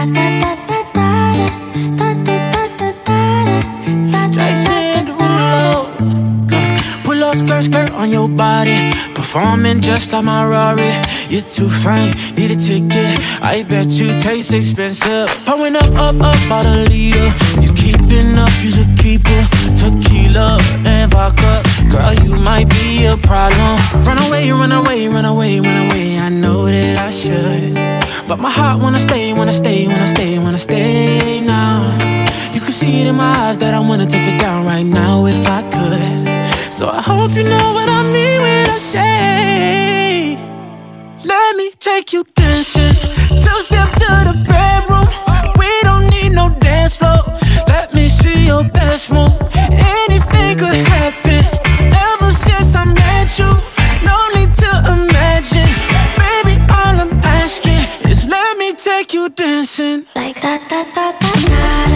Jason Derulo. Pull up skirt on your body, performing just like my Rari. You're too fine, need a ticket. I bet you taste expensive. Pouring up about a liter. You keeping up, you should keep it. Tequila and vodka, girl, you might be a problem. Run away, run away, run away, run away. I know that I should, but my heart wanna stay, wanna stay, wanna stay, wanna stay now. You can see it in my eyes that I wanna take it down right now if I could. So I hope you know what I mean when I say, let me take you dancing. Two-step to the bedroom. We don't need no dance floor. Let me see your best move. Anything could happen. Ever since I met you, no need to imagine. Baby, all I'm asking is let me take you dancing. Like da da da da da.